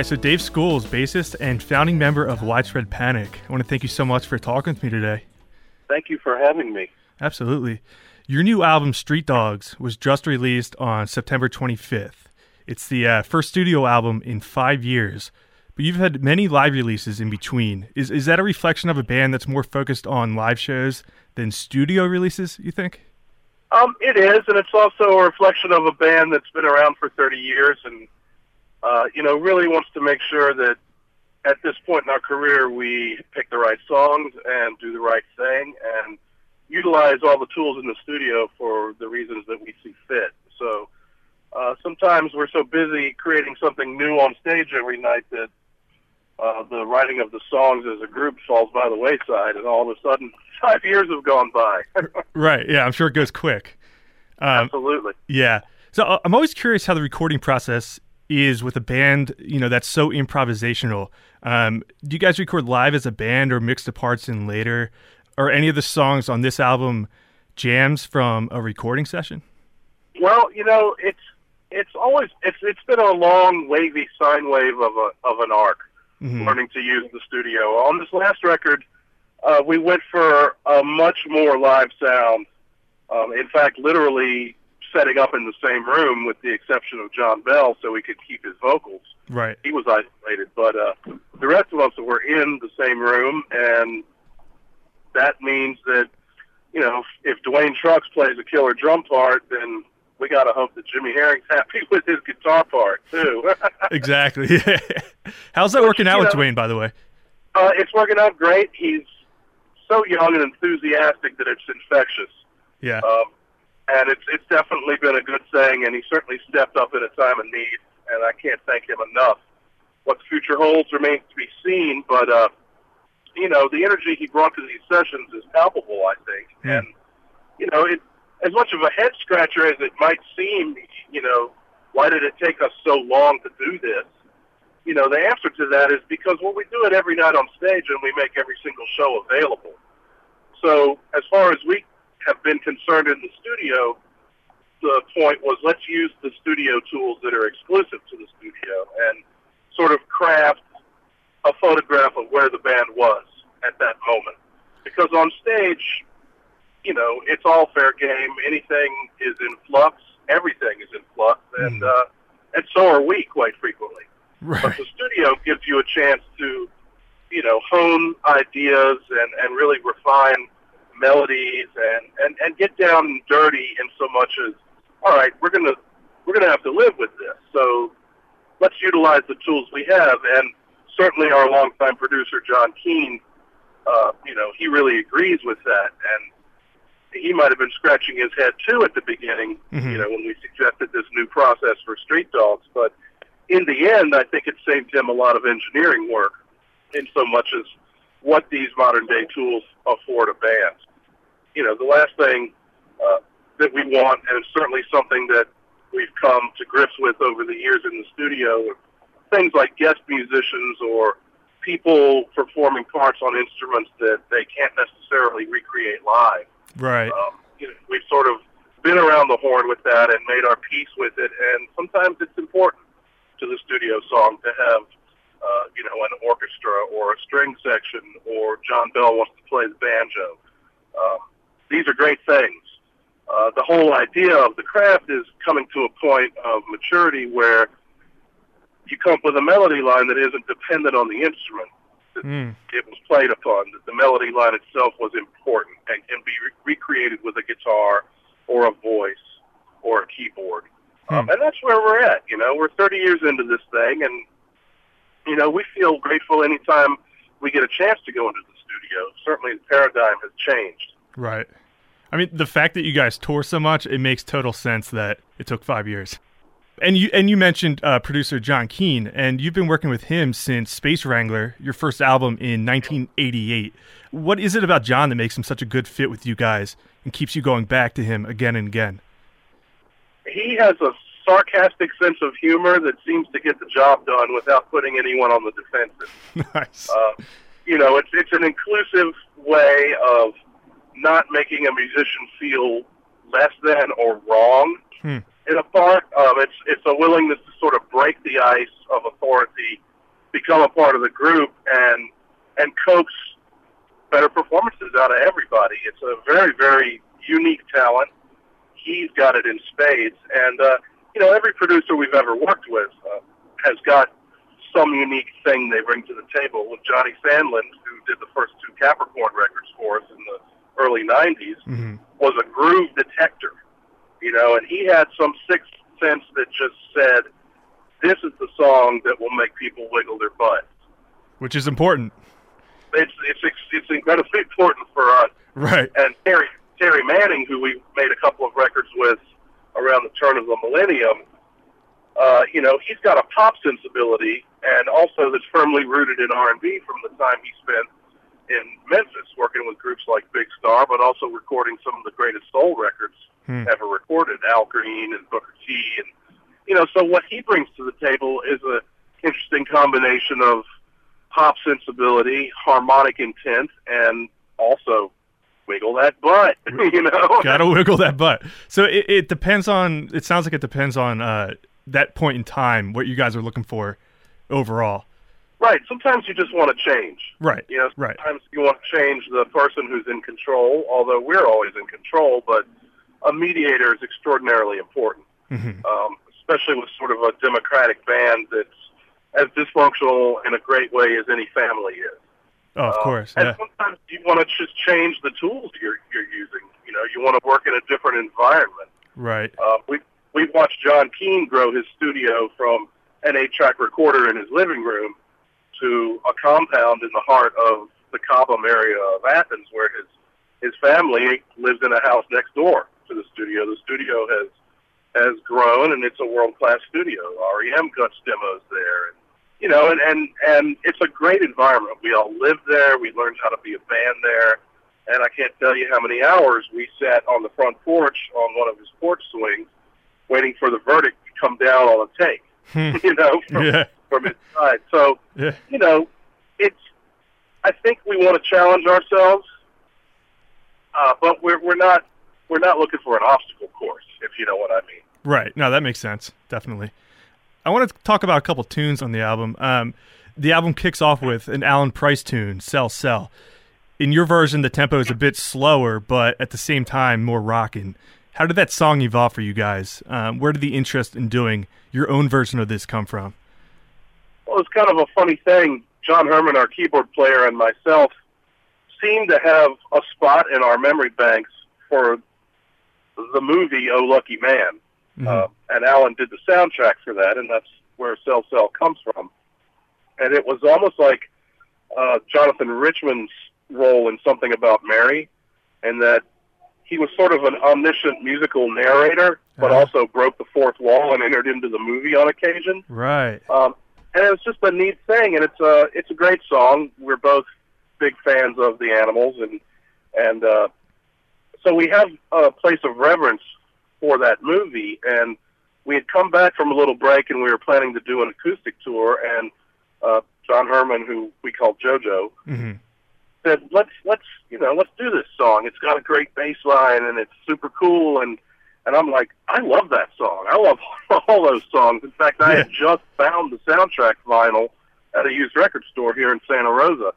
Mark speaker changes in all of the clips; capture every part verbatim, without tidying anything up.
Speaker 1: right, so Dave Schools, bassist and founding member of Widespread Panic. I want to thank you so much for talking with me today.
Speaker 2: Thank you for having me.
Speaker 1: Absolutely. Your new album, Street Dogs, was just released on September twenty-fifth. It's the uh, first studio album in five years, but you've had many live releases in between. Is is that a reflection of a band that's more focused on live shows than studio releases, you think?
Speaker 2: Um, it is, and it's also a reflection of a band that's been around for thirty years and, uh, you know, really wants to make sure that at this point in our career we pick the right songs and do the right thing and utilize all the tools in the studio for the reasons that we see fit. So uh, sometimes we're so busy creating something new on stage every night that uh, the writing of the songs as a group falls by the wayside, and all of a sudden five years have gone by.
Speaker 1: Right, yeah, I'm sure it goes quick. Um,
Speaker 2: Absolutely.
Speaker 1: Yeah. So uh, I'm always curious how the recording process is with a band, you know, that's so improvisational. Um, do you guys record live as a band or mix the parts in later? Are any of the songs on this album jams from a recording session?
Speaker 2: Well, you know, it's it's always it's it's been a long, wavy sine wave of a of an arc, mm-hmm. learning to use the studio. On this last record, uh, we went for a much more live sound. Um, in fact, literally setting up in the same room, with the exception of John Bell, so we could keep his vocals.
Speaker 1: Right.
Speaker 2: He was isolated, but uh, the rest of us were in the same room, and that means that, you know, if Dwayne Trucks plays a killer drum part, then we got to hope that Jimmy Herring's happy with his guitar part, too.
Speaker 1: Exactly. How's that working out you with know, Dwayne, by the way?
Speaker 2: Uh, it's working out great. He's so young and enthusiastic that it's infectious.
Speaker 1: Yeah.
Speaker 2: Um, and it's it's definitely been a good thing, and he certainly stepped up in a time of need, and I can't thank him enough. What the future holds remains to be seen, but, uh, you know, the energy he brought to these sessions is palpable, I think. Mm. And, you know, it, as much of a head-scratcher as it might seem, you know, why did it take us so long to do this? You know, the answer to that is because, well, we do it every night on stage, and we make every single show available. So as far as we have been concerned in the studio, the point was, let's use the studio tools that are exclusive to the studio and sort of craft a photograph of where the band was at that moment. Because on stage, you know, it's all fair game. Anything is in flux. Everything is in flux. And, uh, and so are we, quite frequently.
Speaker 1: Right.
Speaker 2: But the studio gives you a chance to, you know, hone ideas and, and really refine melodies and, and, and get down and dirty in so much as, all right, we're gonna we're gonna have to live with this. So let's utilize the tools we have. And certainly our longtime producer John Keane, uh, you know, he really agrees with that. And he might have been scratching his head too at the beginning, mm-hmm. you know, when we suggested this new process for Street Dogs. But in the end, I think it saved him a lot of engineering work, in so much as what these modern day tools afford a band. You know, the last thing uh, that we want, and it's certainly something that we've come to grips with over the years in the studio, things like guest musicians or people performing parts on instruments that they can't necessarily recreate live.
Speaker 1: Right.
Speaker 2: Um, you know, we've sort of been around the horn with that and made our peace with it, and sometimes it's important to the studio song to have, uh, you know, an orchestra or a string section, or John Bell wants to play the banjo. Um, these are great things. Uh, the whole idea of the craft is coming to a point of maturity where you come up with a melody line that isn't dependent on the instrument that mm. it was played upon, that the melody line itself was important and can be re- recreated with a guitar or a voice or a keyboard. Mm. Um, and that's where we're at. You know, we're thirty years into this thing, and, you know, we feel grateful anytime we get a chance to go into the studio. Certainly the paradigm has changed.
Speaker 1: Right. I mean, the fact that you guys tour so much, it makes total sense that it took five years. And you and you mentioned uh, producer John Keane, and you've been working with him since Space Wrangler, your first album in nineteen eighty-eight. What is it about John that makes him such a good fit with you guys and keeps you going back to him again and again?
Speaker 2: He has a sarcastic sense of humor that seems to get the job done without putting anyone on the defensive.
Speaker 1: Nice.
Speaker 2: Uh, you know, it's it's an inclusive way of not making a musician feel less than or wrong hmm. in a part. Um, it's it's a willingness to sort of break the ice of authority become a part of the group and and coax better performances out of everybody. It's a very, very unique talent. He's got it in spades. And, uh, you know, every producer we've ever worked with uh, has got some unique thing they bring to the table. With Johnny Sandlin, who did the first two Capricorn records for us in the early nineties, mm-hmm. was a groove detector, you know, and he had some sixth sense that just said, this is the song that will make people wiggle their butts.
Speaker 1: Which is important.
Speaker 2: It's it's it's incredibly important for us.
Speaker 1: Right.
Speaker 2: And Terry Terry Manning, who we made a couple of records with around the turn of the millennium, uh, you know, he's got a pop sensibility and also that's firmly rooted in R and B from the time he spent in Memphis working with groups like Big Star, but also recording some of the greatest soul records hmm. ever recorded, Al Green and Booker T. And, you know, so what he brings to the table is an interesting combination of pop sensibility, harmonic intent, and also wiggle that butt, you know?
Speaker 1: Gotta wiggle that butt. So it, it depends on, it sounds like it depends on uh, that point in time, what you guys are looking for overall.
Speaker 2: Right. Sometimes you just want to change.
Speaker 1: Right.
Speaker 2: You know,
Speaker 1: right.
Speaker 2: Sometimes you want to change the person who's in control, although we're always in control, but a mediator is extraordinarily important, mm-hmm. um, especially with sort of a democratic band that's as dysfunctional in a great way as any family is.
Speaker 1: Oh, of
Speaker 2: um,
Speaker 1: course.
Speaker 2: And
Speaker 1: yeah.
Speaker 2: sometimes you want to just change the tools you're you're using. You know, you want to work in a different environment.
Speaker 1: Right.
Speaker 2: Uh, we we've watched John Keane grow his studio from an eight-track recorder in his living room to a compound in the heart of the Cobham area of Athens, where his his family lives in a house next door to the studio. The studio has has grown, and it's a world-class studio. R E M cuts demos there, and you know, and, and and it's a great environment. We all lived there. We learned how to be a band there, and I can't tell you how many hours we sat on the front porch on one of his porch swings, waiting for the verdict to come down on a take. you know, from,
Speaker 1: yeah.
Speaker 2: from his side. So,
Speaker 1: yeah.
Speaker 2: you know, it's. I think we want to challenge ourselves, uh, but we're we're not we're not looking for an obstacle course, if you know what I mean.
Speaker 1: Right. No, that makes sense. Definitely. I want to talk about a couple tunes on the album. Um, the album kicks off with an Alan Price tune, "Sell Sell." In your version, the tempo is a bit slower, but at the same time more rockin'. How did that song evolve for you guys? Um, where did the interest in doing your own version of this come from?
Speaker 2: Well, it's kind of a funny thing. John Herman, our keyboard player, and myself seem to have a spot in our memory banks for the movie Oh Lucky Man. Mm-hmm. Uh, and Alan did the soundtrack for that, and that's where Sell Sell comes from. And it was almost like uh, Jonathan Richman's role in Something About Mary, and that he was sort of an omniscient musical narrator, but uh-huh. also broke the fourth wall and entered into the movie on occasion.
Speaker 1: Right.
Speaker 2: Um, and it was just a neat thing, and it's a it's a great song. We're both big fans of the Animals, and and uh, so we have a place of reverence for that movie. And we had come back from a little break, and we were planning to do an acoustic tour. And uh, John Herman, who we call JoJo, mm-hmm. said, "Let's let's you know let's do this song. It's got a great bass line, and it's super cool." And and I'm like, I love that song. I love all those songs. In fact, I yeah. had just found the soundtrack vinyl at a used record store here in Santa Rosa,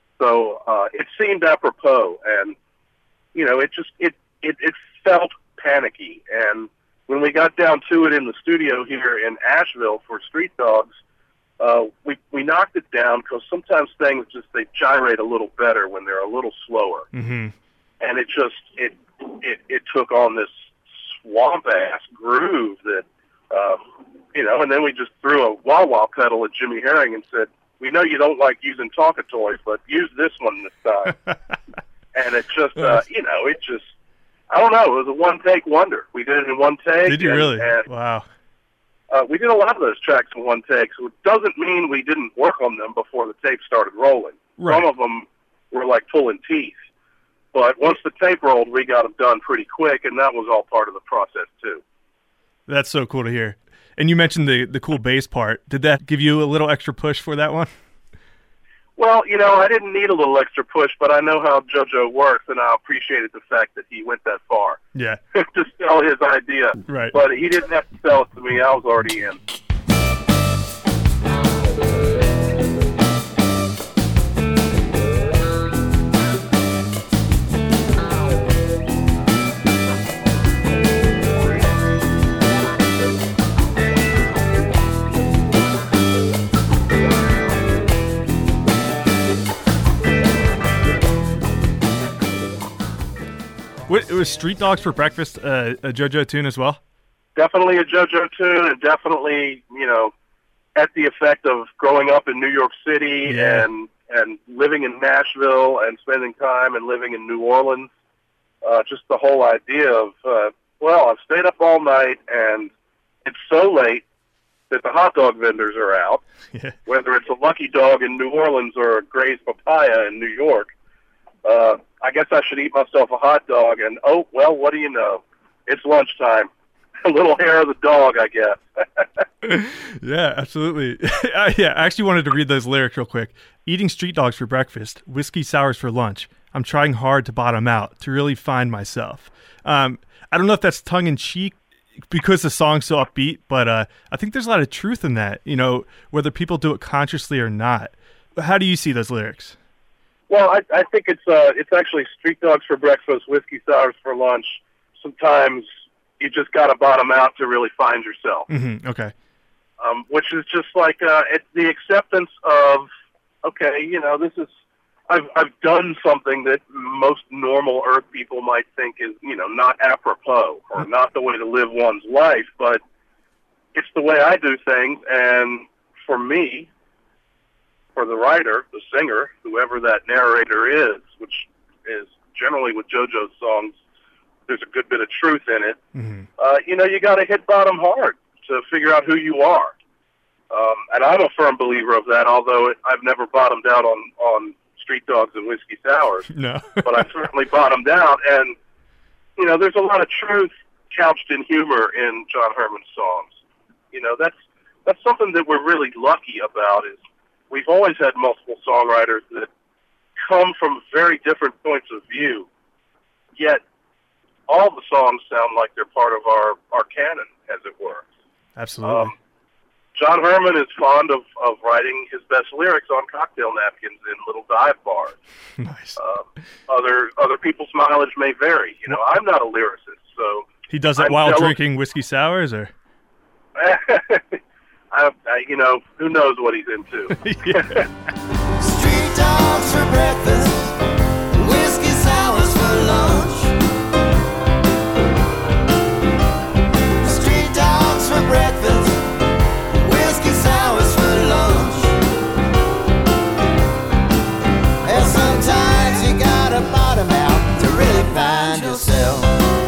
Speaker 2: so uh, it seemed apropos. And you know, it just it it, it felt panicky. And when we got down to it in the studio here in Asheville for Street Dogs, uh, we we knocked it down because sometimes things just they gyrate a little better when they're a little slower.
Speaker 1: Mm-hmm.
Speaker 2: And it just it it it took on this swamp ass groove that uh, you know. And then we just threw a wah wah pedal at Jimmy Herring and said, "We know you don't like using Tonka toys, but use this one this time." And it just uh, you know it just. I don't know. It was a one-take wonder. We did it in one take.
Speaker 1: Did you
Speaker 2: and,
Speaker 1: really?
Speaker 2: And,
Speaker 1: wow.
Speaker 2: Uh, we did a lot of those tracks in one take, so it doesn't mean we didn't work on them before the tape started rolling.
Speaker 1: Right.
Speaker 2: Some of them were like pulling teeth. But once the tape rolled, we got them done pretty quick, and that was all part of the process, too.
Speaker 1: That's so cool to hear. And you mentioned the, the cool bass part. Did that give you a little extra push for that one?
Speaker 2: Well, you know, I didn't need a little extra push, but I know how JoJo works, and I appreciated the fact that he went that far.
Speaker 1: Yeah.
Speaker 2: to sell his idea.
Speaker 1: Right.
Speaker 2: But he didn't have to sell it to me. I was already in.
Speaker 1: What, was Street Dogs for Breakfast uh, a JoJo tune as well?
Speaker 2: Definitely a JoJo tune, and definitely, you know, at the effect of growing up in New York City
Speaker 1: Yeah.
Speaker 2: and and living in Nashville and spending time and living in New Orleans. Uh, just the whole idea of, uh, well, I've stayed up all night and it's so late that the hot dog vendors are out,
Speaker 1: Yeah.
Speaker 2: whether it's a Lucky Dog in New Orleans or a Gray's Papaya in New York. Uh, I guess I should eat myself a hot dog, and oh, well, what do you know? It's lunchtime. A little hair of the dog, I guess.
Speaker 1: Yeah, absolutely. Uh, yeah, I actually wanted to read those lyrics real quick. Eating street dogs for breakfast, whiskey sours for lunch. I'm trying hard to bottom out, to really find myself. Um, I don't know if that's tongue-in-cheek because the song's so upbeat, but uh, I think there's a lot of truth in that, you know, whether people do it consciously or not. How do you see those lyrics?
Speaker 2: Well, I, I think it's uh, it's actually street dogs for breakfast, whiskey sours for lunch. Sometimes you just got to bottom out to really find yourself.
Speaker 1: Mm-hmm. Okay.
Speaker 2: Um, which is just like uh, it's the acceptance of, okay, you know, this is, I've I've done something that most normal Earth people might think is, you know, not apropos or not the way to live one's life, but it's the way I do things, and for me, for the writer, the singer, whoever that narrator is, which is generally with JoJo's songs, there's a good bit of truth in it.
Speaker 1: Mm-hmm.
Speaker 2: Uh, you know, you got to hit bottom hard to figure out who you are. Um, and I'm a firm believer of that, although it, I've never bottomed out on, on street dogs and whiskey sours.
Speaker 1: No.
Speaker 2: But I've certainly bottomed out. And, you know, there's a lot of truth couched in humor in John Herman's songs. You know, that's that's something that we're really lucky about is we've always had multiple songwriters that come from very different points of view, yet all the songs sound like they're part of our, our canon, as it were.
Speaker 1: Absolutely.
Speaker 2: Um, John Herman is fond of, of writing his best lyrics on cocktail napkins in little dive bars.
Speaker 1: Nice.
Speaker 2: Uh, other other people's mileage may vary. You know, I'm not a lyricist, so
Speaker 1: He does it
Speaker 2: I'm
Speaker 1: while
Speaker 2: jealous-
Speaker 1: drinking whiskey sours, or?
Speaker 2: I, I, you know, who knows what he's into.
Speaker 1: Yeah.
Speaker 3: Street dogs for breakfast, whiskey sours for lunch. Street dogs for breakfast, whiskey sours for lunch. And sometimes you gotta bottom out to really find yourself.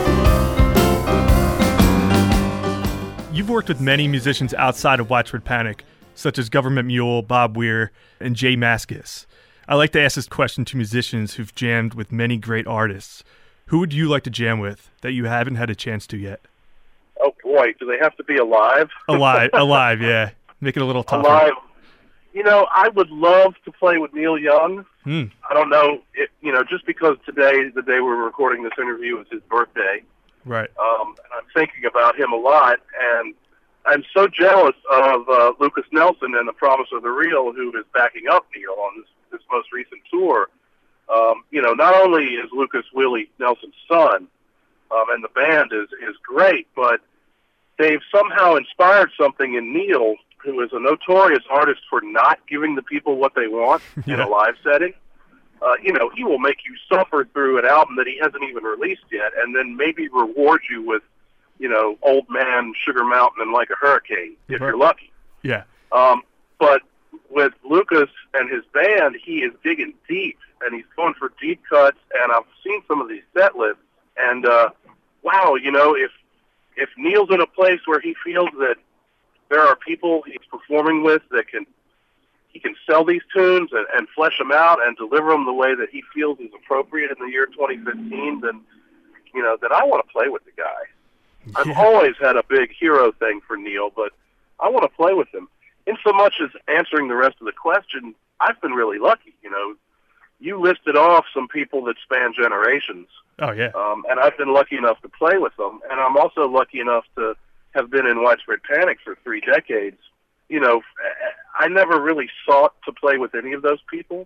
Speaker 1: You've worked with many musicians outside of Watchword Panic, such as Government Mule, Bob Weir, and Jay Mascis. I like to ask this question to musicians who've jammed with many great artists. Who would you like to jam with that you haven't had a chance to yet?
Speaker 2: Oh boy, do they have to be alive?
Speaker 1: Alive, alive, yeah. Make it a little tougher.
Speaker 2: Alive. You know, I would love to play with Neil Young.
Speaker 1: Hmm.
Speaker 2: I don't know, if, you know, just because today, the day we're recording this interview, is his birthday.
Speaker 1: Right.
Speaker 2: Um, and I'm thinking about him a lot, and I'm so jealous of uh, Lucas Nelson and the Promise of the Real, who is backing up Neil on this, this most recent tour. Um, you know, not only is Lucas Willie Nelson's son, um, and the band is, is great, but they've somehow inspired something in Neil, who is a notorious artist for not giving the people what they want in
Speaker 1: Yeah.
Speaker 2: a live setting. Uh, you know, he will make you suffer through an album that he hasn't even released yet, and then maybe reward you with, you know, Old Man, Sugar Mountain, and Like a Hurricane, if
Speaker 1: Right.
Speaker 2: you're lucky.
Speaker 1: Yeah.
Speaker 2: Um, but with Lucas and his band, he is digging deep, and he's going for deep cuts, and I've seen some of these set lists, and, uh, wow, you know, if if Neil's in a place where he feels that there are people he's performing with that can he can sell these tunes and, and flesh them out and deliver them the way that he feels is appropriate in the year twenty fifteen, then, you know, then I want to play with the guy. I've
Speaker 1: Yeah.
Speaker 2: always had a big hero thing for Neil, but I want to play with him. In so much as answering the rest of the question, I've been really lucky. You know, you listed off some people that span generations,
Speaker 1: Oh, yeah.
Speaker 2: um, and I've been lucky enough to play with them. And I'm also lucky enough to have been in Widespread Panic for three decades. You know, I never really sought to play with any of those people.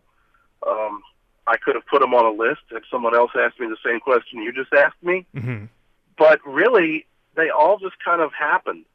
Speaker 2: Um, I could have put them on a list if someone else asked me the same question you just asked me.
Speaker 1: Mm-hmm.
Speaker 2: But really, they all just kind of happened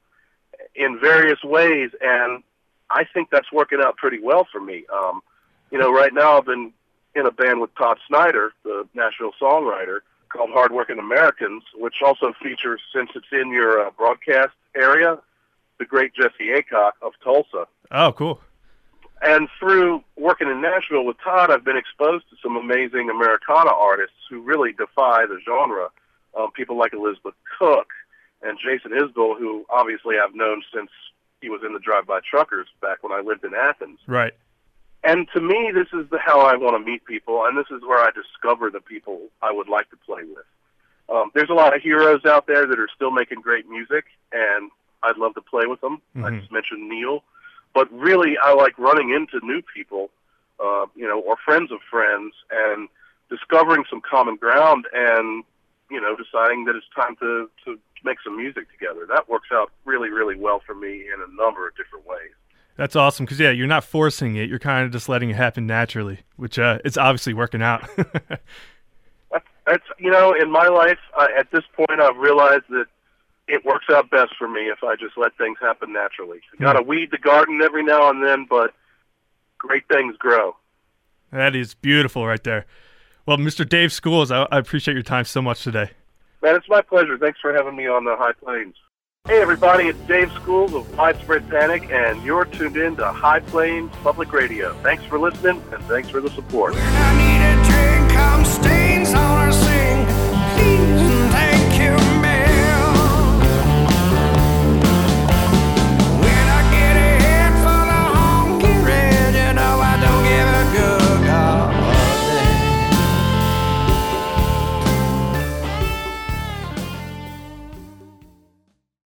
Speaker 2: in various ways, and I think that's working out pretty well for me. Um, you know, right now I've been in a band with Todd Snyder, the Nashville songwriter, called Hardworking Americans, which also features, since it's in your uh, broadcast area, the great Jesse Aycock of Tulsa.
Speaker 1: Oh, cool.
Speaker 2: And through working in Nashville with Todd, I've been exposed to some amazing Americana artists who really defy the genre. Um, people like Elizabeth Cook and Jason Isbell, who obviously I've known since he was in the Drive-By Truckers back when I lived in Athens.
Speaker 1: Right.
Speaker 2: And to me, this is the, how I want to meet people, and this is where I discover the people I would like to play with. Um, there's a lot of heroes out there that are still making great music, and I'd love to play with them. Mm-hmm. I just mentioned Neil. But really, I like running into new people, uh, you know, or friends of friends, and discovering some common ground and, you know, deciding that it's time to, to make some music together. That works out really, really well for me in a number of different ways.
Speaker 1: That's awesome, because, yeah, you're not forcing it. You're kind of just letting it happen naturally, which uh, it's obviously working out.
Speaker 2: that's, that's, you know, in my life, uh, at this point, I've realized that it works out best for me if I just let things happen naturally. You got to weed the garden every now and then, but great things grow.
Speaker 1: That is beautiful right there. Well, Mister Dave Schools, I, I appreciate your time so much today.
Speaker 2: Man, it's my pleasure. Thanks for having me on the High Plains. Hey, everybody, it's Dave Schools of Widespread Panic, and you're tuned in to High Plains Public Radio. Thanks for listening, and thanks for the support.
Speaker 4: When I need a drink, I'm stains on